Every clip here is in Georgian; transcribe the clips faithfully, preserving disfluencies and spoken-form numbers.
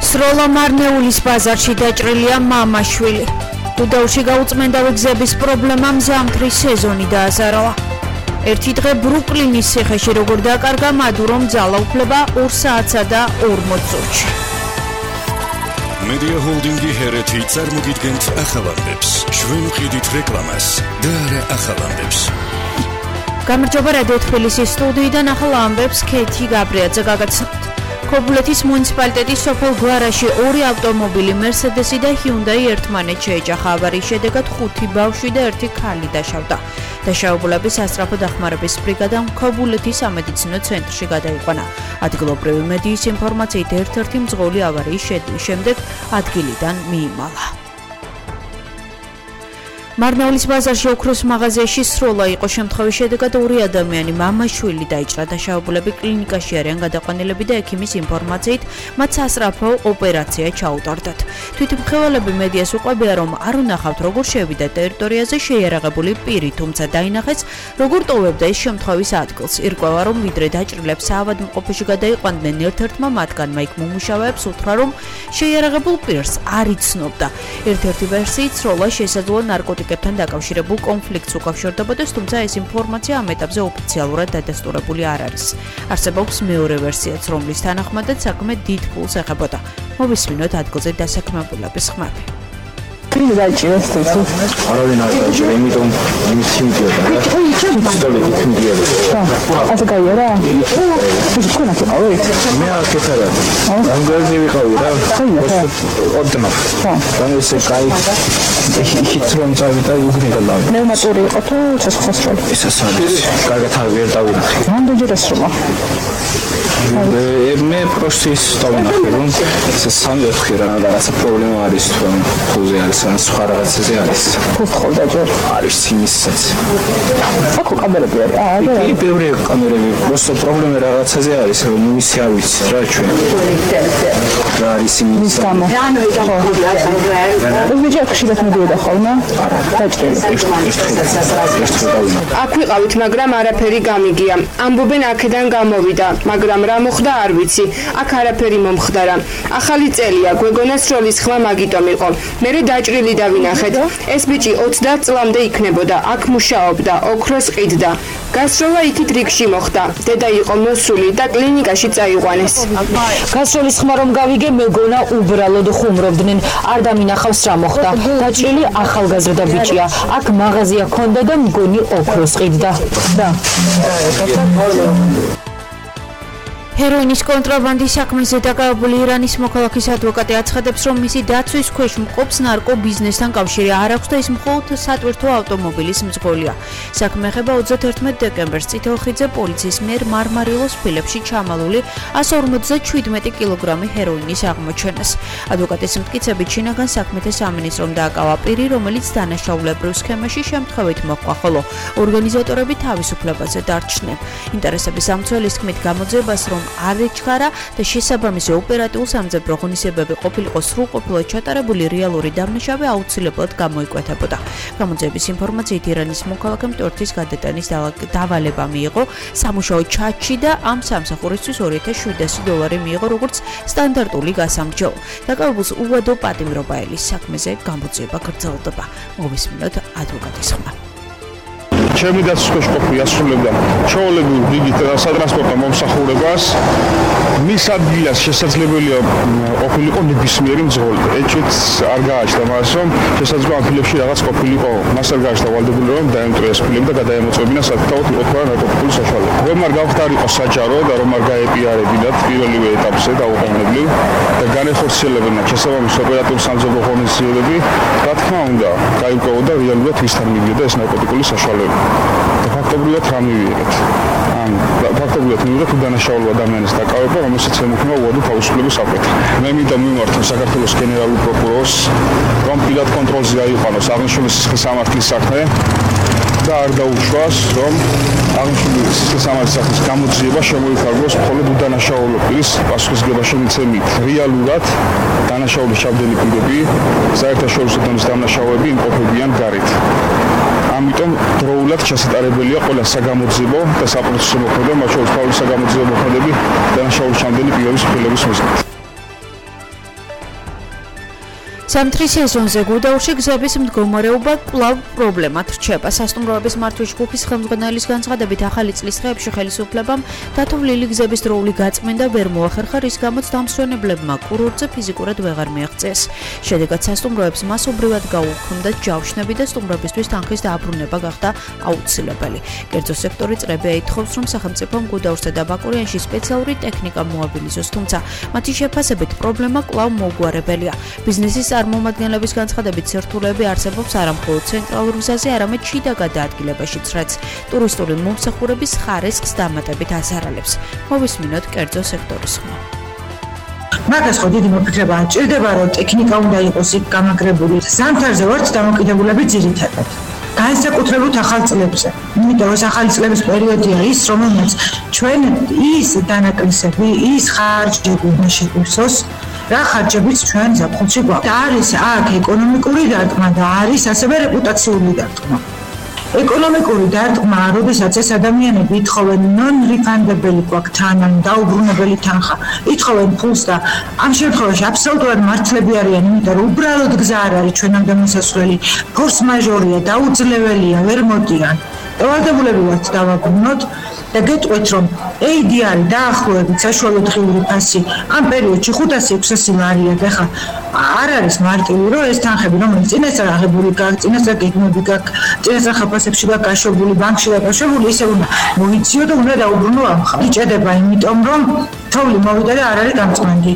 სროლა მარნეულის ბაზარში დაჭრილია მამაშვილი. გუდაუთში გაუწმენდავი გზების პრობლემამ ზამთრის სეზონი დააზარალა. ერთი დღე ბრუკლინის ციხეში როგორ დაკარგა მადურომ ძალაუფლება ორ საათსა და ორმოც წუთში. Media Holdingi ჰერეთი წარმოგიდგენთ ახალამდებს. ჩვენ ვყიდით რეკლამას და არა ახალამდებს. გამარჯობა რადიო თბილისის სტუდიიდან ახალ ამბებს ქეთი გაბრიაძე გაგაცნობთ. ქობულეთის მუნიციპალიტეტის სოფელ გვარაში ორი ავტომობილი მერსედესი და ჰიუნდაი ერთმანეთს შეეჯახა. ავარიის შედეგად ხუთი ბავშვი და ერთი ქალი დაშავდა. დაშავებულების სასწრაფო დახმარების ბრიგადამ ქობულეთის სამედიცინო ცენტრში გადაიყვანა. ადგილობრივი მედიის ინფორმაციით ერთ-ერთი მძღოლი ავარიის შემდეგ ადგილიდან მიიმალა. მარნეულის ბაზარში ოქროს მაღაზიაში სროლა იყო. შემთხვევის შედეგად ორი ადამიანი მამაშვილი დაიჭრა. დაშავებულები კლინიკაში არიან გადაყვანილები და ექიმის ინფორმაციით მათ სასწრაფო ოპერაცია ჩაუტარდათ. თვითმხილველები მედიას უყვებია, რომ არ უნახავთ როგორ შევიდა ტერიტორიაზე შეიარაღებული პირი, თუმცა დაინახეს როგორ ტოვებდა ეს შემთხვევის ადგილს. ირკვევა, რომ ვიდრე დაჭრილებს საავადმყოფოში გადაიყვანდნენ, ერთ-ერთმა მათგანმა იქ მომუშავეებს უთხრა, რომ შეიარაღებულ პირს არ იცნობდა. ერთ-ერთი ვერსიით სროლა შესაძლოა ნარკოტიკ თან დაკავშირებულ კონფლიქტს უკავშირდებოდეს, თუმცა ეს ინფორმაცია ამ ეტაპზე ოფიციალურად დადასტურებული არ არის. არსებობს მეორე ვერსიაც, რომლის თანახმადაც საქმე დიდ ფულს ეხებოდა. მოვისმინოთ ადგილზე დასაქმებულების ხმები. Când daci asta? Aravin ar daci, imitom imit simtiyor. Stole simtiyor. Asta ca era? Nu cum că au uit. Me a ketara. Am găsit că au era. Odnă. Dar se cai. Și trom țavita ugne de la. Ne maturi, oto ce să faci? Isa sanis. Carga ta ver da uite. Am de gere suma. Me proces stăuna ferun. Se samde khira da asta problema are stu. Puze are să sxara ratseze არის. Puf xoda ჯერ. არის სიმისაც. აქ კამერები არის. აა, არა. კი, ბევრი კამერები. просто პრობლემა რაღაცაზე არის, რომ მისი არ ვიცი რა ჩვენ. რა არის სიმის. მის გამო. ეს ვიჯი აქ შეიძლება მოდიოდა ხოლმე? არა. დაჭრილი. აქ ვიყავით, მაგრამ არაფერი გამიგია. ამბობენ აქედან გამოვიდა, მაგრამ რა მოხდა არ ვიცი. აქ არაფერი მომხდარა. ახალი წელია, გვეგონა სროლის ხმა მაგიტომ იყო. მე დაჭრილი დავინახეთ. ეს ბიჭი ოცდაათ წლამდე იქნებოდა. აქ მუშაობდა, ოქროს ყიდდა. გასროლა იქით რიგში მოხდა. დედა იყო მოსული და კლინიკაში წაიყვანეს. გასროლის ხმა რომ გავიგე, მეგონა უბრალოდ ხუმრობდნენ. არ დამინახავს რა მოხდა. დაჭრილი ახალგაზრდა ბიჭია. აქ მაღაზია ჰქონდა და მგონი ოქროს ყიდდა. და ჰეროინის კონტრაბანდის საქმეზე დაკავებული ირანის მოქალაქის ადვოკატი აცხადებს, რომ მისი დაცვის ქვეშ მყოფს ნარკო ბიზნესთან კავშირი არ აქვს და ის მხოლოდ სატვირთო ავტომობილის მძღოლია. საქმე ეხება ოცდაათი დეკემბერს წითელხიდზე პოლიციის მიერ მარმარილოს ფილებში ჩამალული ასი ორმოცდაშვიდმეტი კილოგრამი ჰეროინის აღმოჩენას. ადვოკატის მტკიცებით, შინაგან საქმეთა სამინისტრომ დააკავა პირი, რომელიც დანაშაულებრივ სქემაში შემთხვევით მოჰყვა, ხოლო ორგანიზატორები თავისუფლებაზე დარჩნენ. ინტერესების სამცველის თქმით, გამოძიებას რომ არ ეჩქარა და შესაბამისი ოპერატიულ სამძებრო ღონისძიებები ყოფილიყო სრულყოფილად ჩატარებული, რეალური დამნაშავე აუცილებლად გამოიკვეთებოდა. გამოძიების ინფორმაციით ირანის მოქალაქემ ტვირთის გადატანის დავალება მიიღო სამუშაო ჩატში და ამ სამსახურისთვის ორი ათას შვიდასი დოლარი მიიღო როგორც სტანდარტული გასამრჯელო. დაკავებულს უვადო პატიმრობა ელის. საქმეზე გამოძიება გრძელდება. მოვისმინოთ ადვოკატის ხმა. ჩემი დაცვის ქვეშ ყოფილი ასრულებდა ჩვეულებრივ რიგით სატრანსპორტო მომსახურებას. მის ადგილას შესაძლებელია ყოფილიყო ნებისმიერი მძღოლი. ეჭვით არ გააჩნდა მას, რომ შესაძლოა ფილებში რაღაც ყოფილიყო. მას არ გააჩნდა ვალდებული, რომ დაემტვრია ეს ფილმი და გადაემოწმებინა საკუთარ ყოფილი ნარკოტიკული საშუალება. რომ არ გავხდარიყო საჯარო და რომ არ გაეპიარებინათ პირველივე ეტაპზე დაუყოვნებლივ და განეხორციელებინა შესაბამისი ოპერატიული სამძებრო ღონისძიებები, რა თქმა უნდა, გაიკვეოდა რეალურად ვისთან მიდიოდა ეს ნარკოტიკული საშუალება. და ფაქტობრივად რა მივიღეთ. ან ფაქტობრივად მივიღეთ უდანაშაულო ადამიანის დაკავება, რომელსაც ემუქრება უვადო თავისუფლების აკეთა. მე მინდა მიმართო საქართველოს გენერალურ პროკურორს, რომ პირად კონტროლზე აიყვანოს აღნიშნული სისხლის სამართლის საქმე და არ დაუშვას, რომ აღნიშნული სისხლის სამართლის საქმის გამოძიება შემოიფარგლოს მხოლოდ უდანაშაულო პირის პასუხისმგებლობაში მიცემით. რეალურად დანაშაულის ჩავდელი პირები, საერთაშორისო დონის დამნაშავეები იმყოფებიან გარეთ. ამიტომ დროულად ჩასატარებელია ყველა საგამოძიებო და საპროცესო მოქმედება, მათ შორის თავის საგამოძიებო მოქმედებები დანაშაულის ჩამდენი პირების ფილების მიზნით. სამთრის სეზონზე გუდაურში გზების მდგომარეობა კვლავ პრობლემად რჩება. სასტუმროების მართვის ჯგუფის ხელმძღვანელის განცხადებით, ახალი წლის დღეებში ხელისუფლებამ დათვლილი გზების დროული გაწმენდა ვერ მოახერხა, რის გამოც დამსვენებლებმა კურორტზე ფიზიკურად ვეღარ მიაღწიეს. შედეგად სასტუმროებს მასობრივად გაუქმდათ ჯავშნები და სტუმრებისთვის თანხის დააბრუნება გახდა აუცილებელი. კერძო სექტორი წრებია ითხოვს, რომ სახელმწიფომ გუდაურსა და ბაკურიანში სპეციალური ტექნიკა მოაბილიზოს, თუმცა მათი შეფასებით პრობლემა კვლავ მოუგვარებელია. ბიზნესის წარმომადგენლების განცხადებით, სირთულეები არსებობს არა მხოლოდ ცენტრალურ გზაზე, არამედ შიდა გადაადგილებაშიც, რაც ტურისტული მომსახურების ხარისხს დამატებით აზარალებს. მოვისმინოთ კერძო სექტორის ხმა. მაგას ხო დიდი მოფიქრება ჭირდება, რომ ტექნიკა უნდა იყოს იქ გამაგრებული. ზამთარზე ვართ დამოკიდებულები ძირითადად. განსაკუთრებით ახალ წლებზე. იმიტომ რომ ახალი წლების პერიოდია ის, რომელმაც ჩვენ ის დანაკლისები, ის ხარჯები უნდა შეგვივსოს, რა ხარჯებიც ჩვენ ზაფხულში გვაქვს. არის აქ ეკონომიკური დარტყმა და არის ასევე რეპუტაციული დარტყმა. ეკონომიკური დარტყმა, როდესაც ეს ადამიანები ითხოვენ non-refundable გვაქვს თანხა, დაუბრუნებელი თანხა, ითხოვენ ფულს და ამ შემთხვევაში აბსოლუტურად მართლები არიან, იმიტომ რომ უბრალოდ გზა არ არის ჩვენამდე მოსასვლელი, ფორს მაჟორია, დაუძლებელია, ვერ მოდიან. დავალდებულები ვართ დავაბრუნოთ და გეტყვით, რომ ეიდი არის დაახლოებით საშუალო დღიური ფასი ამ პერიოდში ხუთასი ექვსასი ლარია და ხა არ არის მარტივი, რომ ეს თანხები, რომელიც წინასწარ აღებული გაქვს, წინასწარ გეგმები გაქვს, წინასწარ ხაფასებში გაქვს გაშვებული, ბანკში დაკავშირებული, ისე უნდა მოიციო და უნდა დაუბრუნო ამ ხალხს. იჭედება, იმიტომ რომ თოვლი მოვიდა და არ არის გამწმენდი.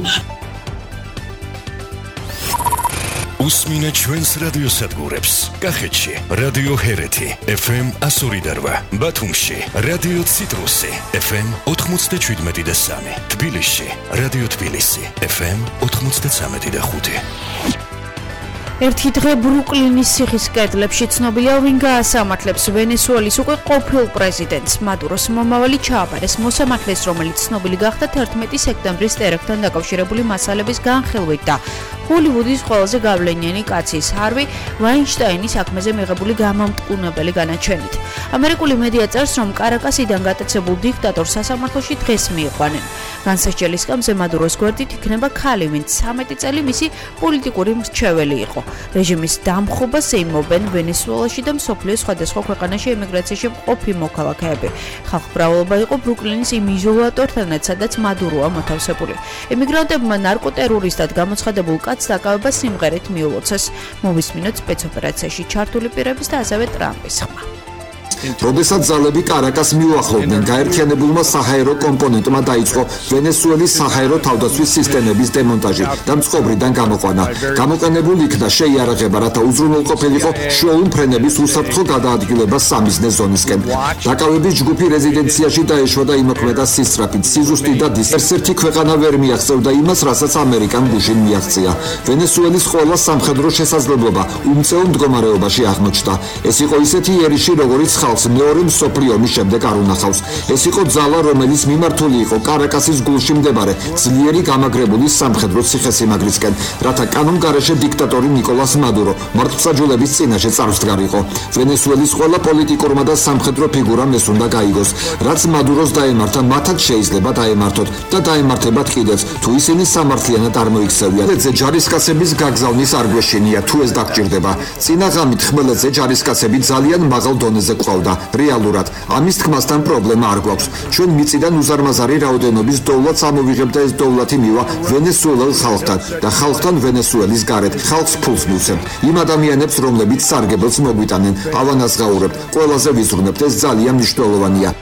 უსმინე ჩვენს რადიოსადგურებს. კახეთში რადიო ჰერეთი ეფ ემ εκατო ორი და რვა, ბათუმში რადიო ციტრუსი ეფ ემ ოთხმოცდაშვიდმეტი და სამი, თბილისში რადიო თბილისი ეფ ემ ოთხმოცდაცამეტი და ხუთი. ერთი დღე ბრუკლინის ციხის კედლებში ცნობილია, ვინ გაასამართლებს ვენესუელის უკვე ყოფილ პრეზიდენტს მადუროს მომავალი ჩააბარეს. მოსამართლეს, რომელიც ცნობილი გახდა თერთმეტი სექტემბრის ტერაქტთან დაკავშირებული მასალების განხილვით და ჰოლივუდის ყველაზე გავლენიანი კაცის ჰარვი ვაინშტაინის საქმეზე მიღებული გამამტყუნებელი განაჩენით. ამერიკული მედია წერს, რომ კარაკასიდან გატაცებულ დიქტატორს სასამართლოში დღეს მიიყვანენ. განსაჯელი სკამზე მადუროს გვერდით იქნება ქალი, ვინც ცამეტი წელი მისი პოლიტიკური მრჩეველი იყო. რეჟიმის დამხობას ეიმობენ ვენესუელაში და მსოფლიოს სხვადასხვა ქვეყანაში ემიგრაციაში მყოფი მოქალაქეები. ხალხმრავალობა იყო ბრუკლინის იმ იზოლატორთანაც, სადაც მადუროა მოთავსებული. ემიგრანტებმა ნარკოტერორისტად გამოცხადებულ კაცს დაკავება სიმღერით მიულოცეს. მოვისმინოთ სპეცოპერაციაში ჩართული პირების და ასევე ტრამპის ხმა. როდესაც ძალები კარაკას მიუახლოვდნენ, გაერთიანებულმა საჰაერო კომპონენტმა დაიწყო ვენესუელის საჰაერო თავდაცვის სისტემების დემონტაჟი და მწყობრიდან გამოყვანა. გამოყენებულ იქნა შეიარაღება, რათა უზრუნველყოფილიყო შოუ ფრენების უსაფრთხო გადაადგილება სამიზნე ზონისკენ. დაკავების ჯგუფი რეზიდენციაში დაეშვა და იმოქმედა სისწრაფით, სიზუსტი და დისერსერთი ქვეყანა ვერ მიაღწევდა იმას, რასაც ამერიკამ გუშინ მიაღწია. ვენესუელის ყველა სამხედრო შესაძლებლობა უმწეო მდგომარეობაში აღმოჩნდა. ეს იყო ისეთი ერიში, როგორც მეორე მსოფლიო ომის შემდეგ არ უნახავს. ეს იყო ძალა, რომელიც მიმართული იყო კარაკასის გულში მდებარე ძლიერი გამაგრებული სამხედრო ციხესიმაგრისკენ, რათა კანონგარეშე დიქტატორი ნიკოლას მადურო მართლმსაჯულების წინაშე წარსდგარიყო. ვენესუელის ყველა პოლიტიკურმა და სამხედრო ფიგურამ ეს უნდა გაიგოს. რაც მადუროს დაემართა, მათაც შეიძლება დაემართოთ და დაემართებათ კიდეც, თუ ისინი სამართლიანად არ მოიქცევიან. ხმელეთზე ჯარისკაცების გაგზავნის არ გვეშინია, თუ ეს დაგჭირდება. წინა ღამით ხმელეთზე ჯარისკაცები ძალიან მაღალ დონეზე ყავდა. რეალურად ამის თქმასთან პრობლემა არ გვაქვს. ჩვენ მიწიდან უზარმაზარი რაოდენობის დოვლათს ამოვიღებ და ეს დოვლათი მივა ვენესუელელ ხალხთან და ხალხთან ვენესუელის გარეთ ხალხს ფულს მივცემთ. იმ ადამიანებს, რომლებიც სარგებელს მოგვიტანენ, ავანაზღაურებთ, ყველაზე ვიზრუნებთ, ეს ძალიან მნიშვნელოვანია.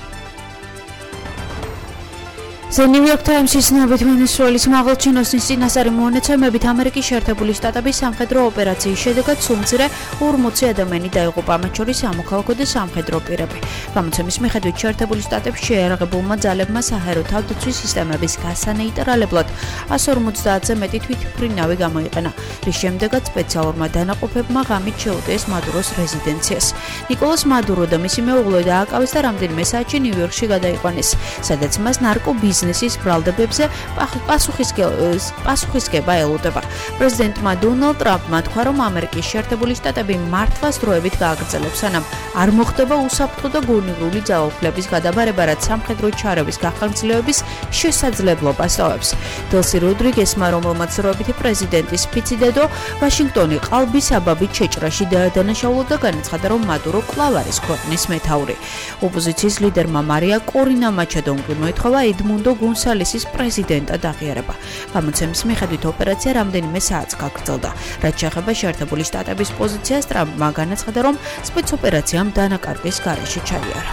The New York Times-ის ცნობით ვენესუელის მაღალჩინოსნის წინასწარი მონაცემებით ამერიკის შეერთებული შტატების სამხედრო ოპერაციის შედეგად სულ-მცირე ორმოცი ადამიანი დაიღუპა, მათ შორის სამოქალაქო და სამხედრო პირები. გამოცემის მიხედვით შეერთებული შტატებში შეიარაღებულმა ძალებმა საჰაერო თავდაცვის სისტემების გასანეიტრალებლად εκατს ორმოცდაათზე მეტი თვითმფრინავი გამოიყენა, რის შემდეგაც სპეციალურმა დანაყოფებმა ღამით შეუტიეს მადუროს რეზიდენციას. ნიკოლას მადურო და მისი მეუღლე დააკავეს და რამდენიმე საათში ნიუ-იორკში გადაიყვანეს, სადაც მას ნარკობიზნესის ბიზნესის ბრალდებებზე პასუხისგება ელოდება. პრეზიდენტმა დონალდ ტრამპმა თქვა, რომ ამერიკის შეერთებული შტატები მართლაც დროებით გააგრძელებს, სანამ არ მოხდება უსაფრთხო და გონივრული ძალაუფლების გადაბარება, რაც სამხედრო ჩარევის გახანგრძლივების შესაძლებლობას ტოვებს. დელსი როდრიგესმა, რომელმაც დროებითი პრეზიდენტის ფიცი დედო, ვაშინგტონი ყალბის აბაბით შეჭრაში დაადანაშაულა და განაცხადა, რომ მადურო კვლავ არის ქვეყნის მეთაური. ოპოზიციის ლიდერმა მარია კორინა მაჩადომ კი მოითხოვა ედმუნდო გონსალესის პრეზიდენტად აღიარება. გამოცემის მიხედვით ოპერაცია რამდენიმე საათს გაგრძელდა. რაც შეეხება შეერთებული შტატების პოზიციას, ტრამპმა განაცხადა, რომ სპეცოპერაციამ დანაკარგის გარეშე ჩაიარა.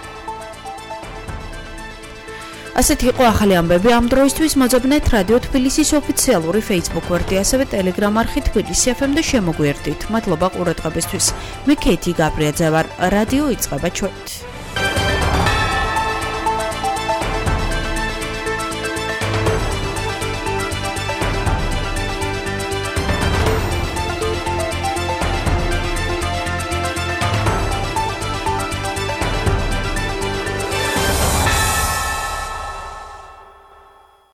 ასეთი იყო ახალი ამბები ამ დროისთვის. მოძებნეთ რადიო თბილისის ოფიციალური Facebook გვერდი, ასევე Telegram არხი თბილისი ეფ ემ და შემოგვიერთდით. მადლობა ყურადღებისთვის. მე კეთი გაბრიაძე ვარ. რადიო იწყება ჩვენით.